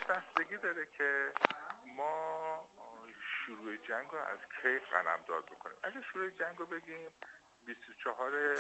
بستگی داره که ما شروع جنگ رو از کی قلمداد بکنیم. اگه شروع جنگ رو بگیم 24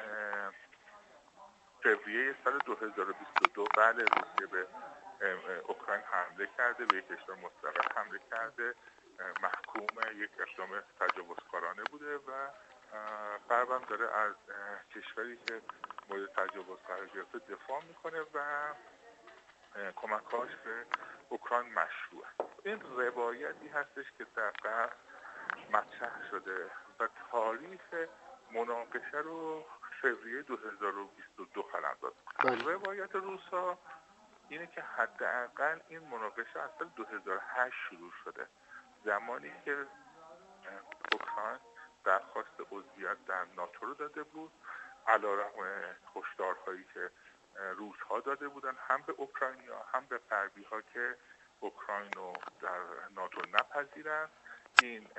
فوریه سال 2022 بله روسیه به اوکراین حمله کرده، به یک کشور مستقل حمله کرده، محکوم یک اقدام تجاوزکارانه بوده و غرب هم داره از کشوری که مورد تجاوز قرار گرفته دفاع میکنه و کمک‌هاش به اوکراین مشروعه. این روایتی هستش که در غرب مطرح شده و تاریخ مناقشه رو فوریه 2022 قلمداد می‌کنه. روایت روسا اینه که حداقل این مناقشه از سال 2008 شروع شده، زمانی که اوکراین درخواست عضویت در ناتو رو داده بود، علیرغم هشدارهایی که روس‌ها داده بودن هم به اوکراینیا هم به غربی‌ها که اوکراین رو در ناتو نپذیرند. این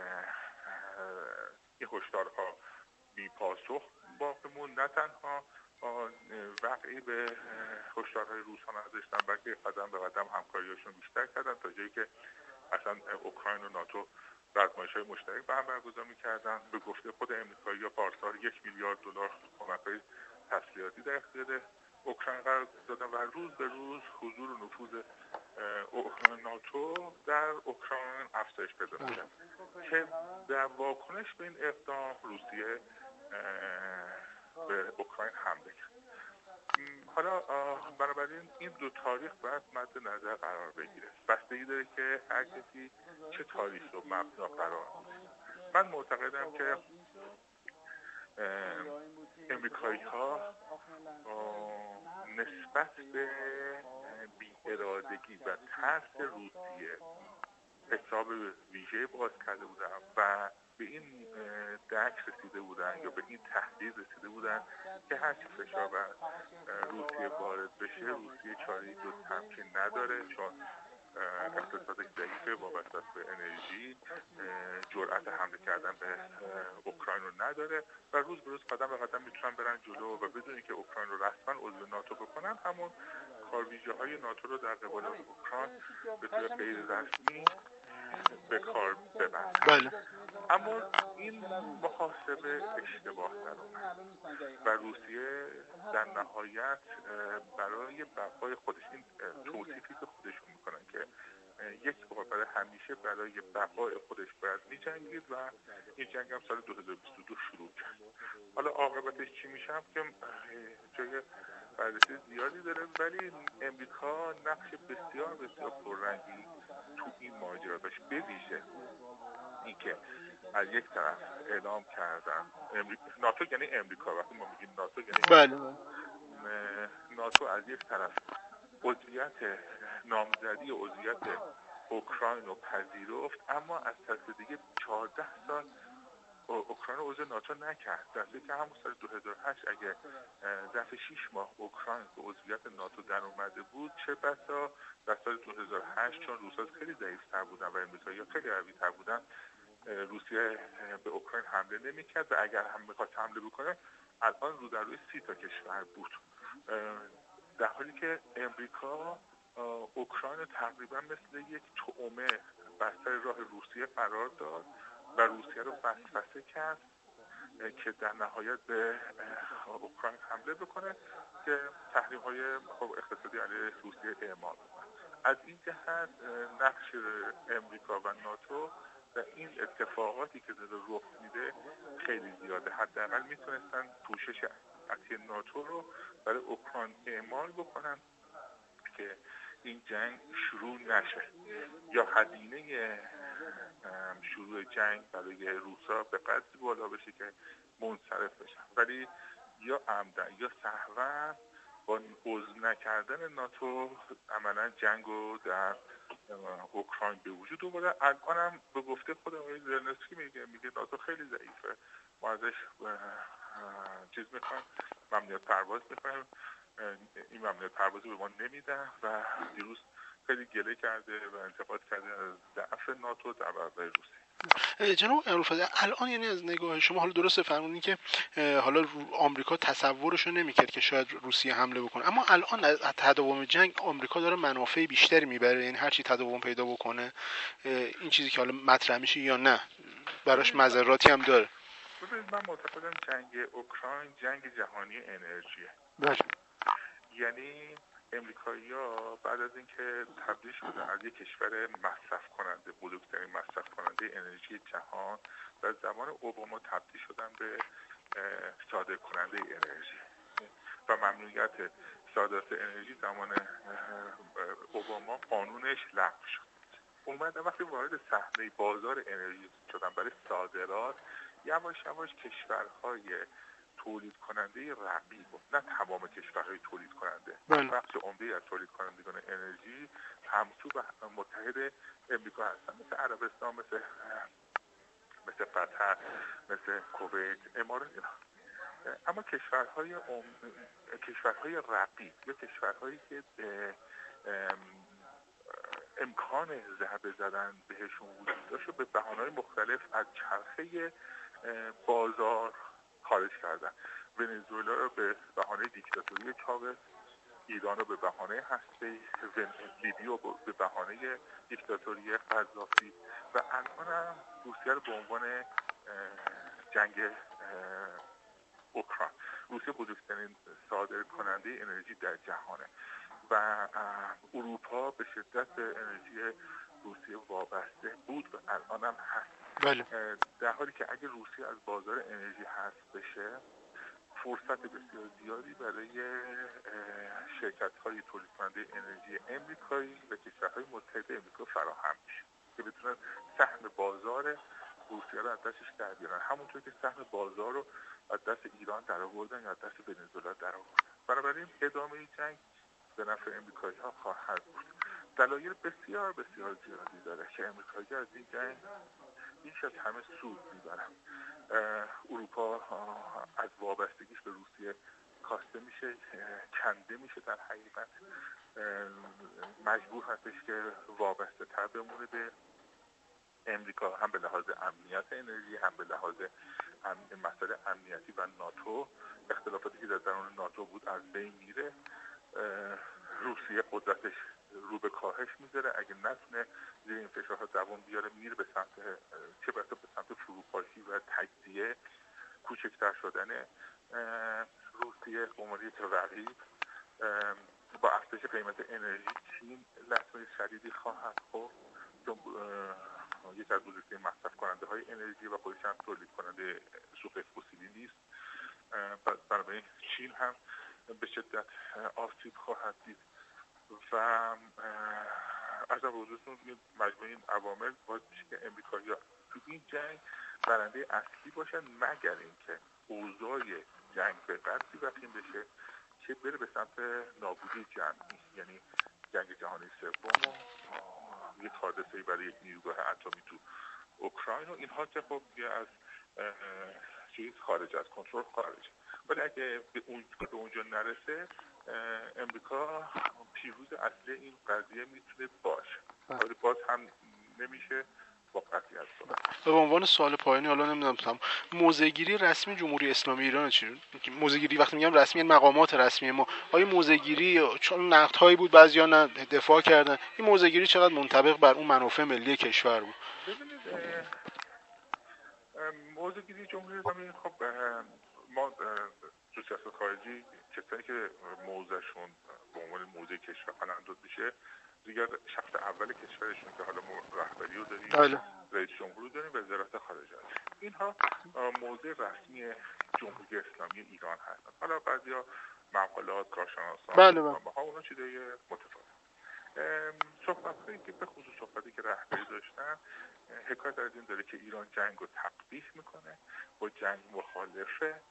هشدارها بی پاسخ باقی موند. نه تنها وقعی به هشدارهای روس‌ها نداشتن، بلکه قدم به قدم همکاریاشون بیشتر کردن تا جایی که اصلا اوکراین و ناتو رزمایش‌های مشترک به هم برگزار می‌کردن. به گفته خود امریکایی‌ها پارسال 1 میلیارد دلار کمک‌های تسلیحاتی در اختیار اوکراین قرار دادن و روز به روز حضور و نفوذ ناتو در اوکراین افزایش پیدا می‌کنه که در واکنش به این اقدام روسیه به اوکراین حمله کرد. حالا بنابراین این دو تاریخ باید مد نظر قرار بگیره. بستگی داره که هر کسی چه تاریخ رو مبنا قرار میده. من معتقدم که امریکایی‌ها نسبت به بی‌ارادگی و ترس روسیه حساب ویژه باز کرده بودن و به این درک رسیده بودن یا به این تحلیل رسیده بودن که هرچی فشار بر روسیه وارد بشه روسیه چاره‌ای جز تمکین نداره، چون اقتصادش ضعیفه، وابسته است به انرژی، جرأت حمله کردن به اوکراین رو نداره و روز به روز قدم به قدم میتونن برن جلو و بدون اینکه اوکراین رو رسما عضو ناتو بکنن همون کارویژه‌های ناتو رو در قبال اوکراین به طور غیر رسمی به کار ببرن. اما این محاسبه اشتباه در اومد و روسیه در نهایت برای بقای خودش، این توصیفی که خودشون میکنن که یک بار برای همیشه برای بقای خودش باید میجنگید و این جنگ هم سال 2022 شروع کرد. حالا عاقبتش چی میشه هم که جای بررسی زیادی داره، ولی امریکا نقش بسیار بسیار پررنگی تو این ماجرا داشت. به ویژه اینکه از یک طرف اعلام کردن ناتو، یعنی امریکا، وقتی ما میگیم ناتو یعنی ناتو از یک طرف عضویت نامزدی عضویت اوکراین رو پذیرفت، اما از طرف دیگه 14 سال اوکراین رو عضو ناتو نکرد، در حالی که همون سال 2008 اگه ظرف 6 ماه اوکراین به عضویت ناتو در اومده بود، چه بسا در سال 2008 چون روس‌ها خیلی ضعیف‌تر بودن و امریکایی‌ها خیلی قوی‌تر بودن روسیه به اوکراین حمله نمی‌کرد و اگر هم می‌خواست حمله بکنه الان رو در روی 30 تا کشور بود، در حالی که امریکا اوکراین تقریبا مثل یک طعمه بر سر راه روسیه قرار داد و روسیه رو وسوسه کرد که در نهایت به اوکراین حمله بکنه که تحریم‌های اقتصادی علیه روسیه اعمال کنه. از این جهت نقش امریکا و ناتو و این اتفاقاتی که داره رخ میده خیلی زیاده. حداقل میتونستن پوشش اصلی ناتو رو برای اوکراین اعمال بکنن که این جنگ شروع نشه یا هزینه شروع جنگ برای روسا به قدری بالا بشه که منصرف بشن، ولی یا عمدن یا سهوا با عضو نکردن ناتو عملا جنگ رو در اوکراین به وجود آورده. الان هم به گفته خود آقای زلنسکی میگه ناتو خیلی ضعیفه، ما ازش چیز میخوایم، ممنوعیت پرواز میخوایم، این ممنوعیت پرواز به ما نمیدن و دیروز خیلی گله کرده و انتقاد کرده از ضعف ناتو در برابر روسیه. جناب ابوالفضل، الان یعنی از نگاه شما، حالا درسته فرمودین که حالا آمریکا تصورشو نمیکرد که شاید روسیه حمله بکنه، اما الان از تداوم جنگ آمریکا داره منافع بیشتری میبره، یعنی هرچی تداوم پیدا بکنه این چیزی که حالا مطرح میشه یا نه براش مضراتی هم داره؟ ببینید من معتقدم جنگ اوکراین جنگ جهانی انرژیه. بله. یعنی امریکایی‌ها بعد از اینکه تبدیل شدن از یک کشور مصرف کننده، بزرگترین مصرف کننده انرژی جهان، در زمان اوباما تبدیل شدن به صادر کننده انرژی و ممنوعیت صادرات انرژی زمان اوباما قانونش لغو شد. اومدن وقتی وارد صحنه بازار انرژی شدن برای صادرات، یواش یواش کشورهای تولید کننده رقیب، نه تمام کشورهای تولید کننده، بخش عمده از تولید کنندگان انرژی همسو و متحد امریکا هستن، مثل عربستان، مثل قطر، مثل کویت، امارات، اینا. اما کشورهای رقیب یا کشورهایی که امکان ضربه زدن بهشون وجود داشت به بهانه‌های مختلف از چرخه بازار خارج کردن. ونزوئلا رو به بهانه دیکتاتوری چاوز، ایران رو به بهانه هسته‌ای، لیبی رو به بهانه دیکتاتوری قذافی و الان هم روسیه رو به عنوان جنگ اوکراین. روسیه بزرگترین صادر کننده انرژی در جهانه و اروپا به شدت به انرژی روسیه وابسته بود و الان هم هست. بله. در حالی که اگه روسیه از بازار انرژی حذف بشه، فرصت بسیار زیادی برای شرکت‌های تولید کننده انرژی امریکایی و کشورهای متحد امریکا فراهم میشه که بتونن سهم بازار روسیه رو از دستش در بیارن، همونطور که سهم بازار رو از دست ایران در آوردن یا از دست ونزوئلا در آوردن. بنابراین ادامه جنگ به نفع امریکایی‌ها خواهد بود. دلایل بسیار بسیار زیادی داره که امریکایی‌ها از این جنگ بیش از همه سود میبرن. اروپا از وابستگیش به روسیه کاسته میشه، کنده میشه، در حقیقت مجبور هستش که وابسته تر بمونه به امریکا، هم به لحاظ امنیت انرژی، هم به لحاظ مسائل امنیتی و ناتو. اختلافاتی که در درون ناتو بود از بین میره. روسیه قدرتش رو به کاهش میذاره، اگه نتونه زیر این فشارها دوام بیاره میره به سمت چه بسا به سمت فروپاشی و تجزیه، کوچکتر شدن روسیه به عنوان یک رقیب. با افزایش قیمت انرژی چین لطمه شدیدی خواهد خورد، چون یک از بزرگترین مصرف کننده های انرژی و خودش هم تولید کننده سوخت فسیلی نیست. بنابراین چین هم به شدت آسیب خواهد دید و از حضورتون مجموعه این عوامل باعث میشه که امریکایی‌ها تو این جنگ برنده اصلی باشن، مگر اینکه اوضاع جنگ به قدری وخیم بشه که بره به سمت نابودی جمعی، یعنی جنگ جهانی سوم و یک حادثه‌ای برای یک نیروگاه اتمی تو اوکراین و اینها که خب از چیز خارج از کنترل خارج. ولی اگه به اونجا نرسه امریکا پیروز اصلی این قضیه میتونه باشه، ولی باز هم نمیشه با قطعیت صحبت. به عنوان سوال پایانی، حالا نمیدونم موضع‌گیری رسمی جمهوری اسلامی ایران چی؟ موضع‌گیری وقتی میگم رسمی مقامات رسمی ما، آیا موضع‌گیری چون نقدهایی بود بعضیا نه دفاع کردن، این موضع‌گیری چقدر منطبق بر اون منافع ملی کشور بود؟ ببینید موضع‌گیری جمهوری اسلامی، خب ما تو سیاست خارجی کسایی که موضعشون به عنوان موضع کشور قلمداد میشه دیگر شخص اول کشورشون که حالا رهبری رو داریم، رئیس جمهور رو داریم، وزارت خارجه، اینها موضع رسمی جمهوری اسلامی ایران هستن. حالا بعضیا مقالات، کارشناسان، ها اونا چیزای متفاوت. صحبت‌هایی که به خصوص صحبتی که رهبری داشتن حکایت از این داره که ایران جنگ رو تقبیح میکنه، با جنگ مخالفه،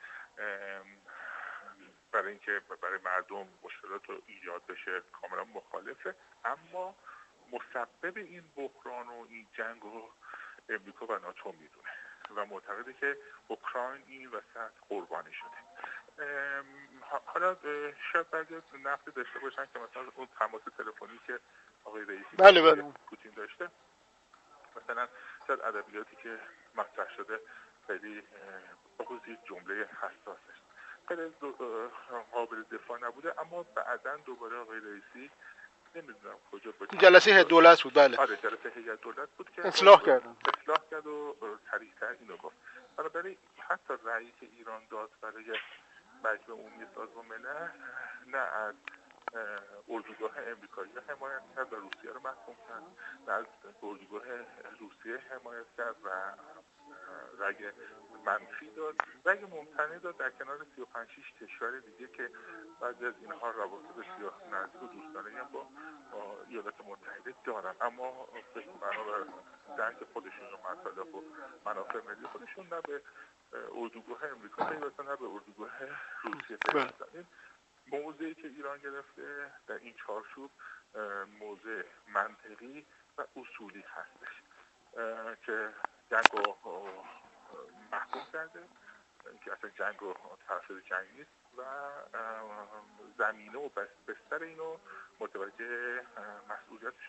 برای اینکه برای مردم مشکلات رو ایجاد بشه کاملا مخالفه، اما مسبب این بحران و این جنگ رو امریکا و ناتو میدونه و معتقده که اوکراین این وسط قربانی شده. حالا شاید بعضی نقد داشته باشن که مثلا اون تماس تلفنی که آقای رئیسی بله. پوتین داشته. مثلا شاید ادبیاتی که مطرح شده خیلی بخصوص جمله حساسش خیلی قابل دفاع نبوده، اما بعداً دوباره آقای رئیسی نمیدونم کجا بود، جلسه هیئت دولت بود. بله آره جلسه هیئت دولت بود که اصلاح کرد و صریح‌تر اینو گفت. بنابراین حتی رأیی که ایران داد برای مجمع عمومی سازمان ملل نه از اردوگاه امریکایی حمایت کرد و روسیه رو محکوم کرد، نه از اردوگاه روسیه حمایت کرد و رأی منفی داد، رأی ممتنع داد در کنار 35-6 کشور دیگه که بعضی از اینها روابط بسیار نزدیک و دوستانه هم با ایالات متحده دارن، اما به بنابر درک خودشون و مطالب و منافع ملی خودشون نه به اردوگاه امریکا پیوستن نه به اردوگاه روسیه پیوستن. این موضعی که ایران گرفته در این چارچوب موضع منطقی و اصولی هستش که جنگ رو محکوم کرده، که اصلا جنگ رو طرفدار جنگ نیست و زمینه و بستر اینو متوجه مسئولیتش